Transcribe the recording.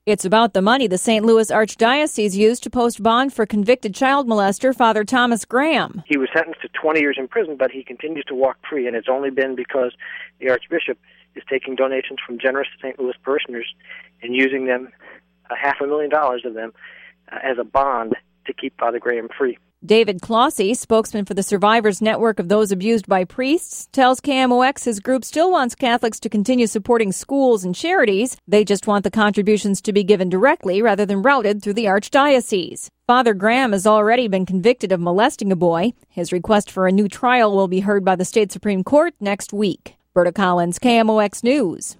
It's about the money the St. Louis Archdiocese used to post bond for convicted child molester Father Thomas Graham. He was sentenced to 20 years in prison, but he continues to walk free, and it's only been because the Archbishop is taking donations from generous St. Louis parishioners and using them, $500,000 of them, as a bond to keep Father Graham free. David Clossy, spokesman for the Survivors Network of Those Abused by Priests, tells KMOX his group still wants Catholics to continue supporting schools and charities. They just want the contributions to be given directly rather than routed through the Archdiocese. Father Graham has already been convicted of molesting a boy. His request for a new trial will be heard by the state Supreme Court next week. Berta Collins, KMOX News.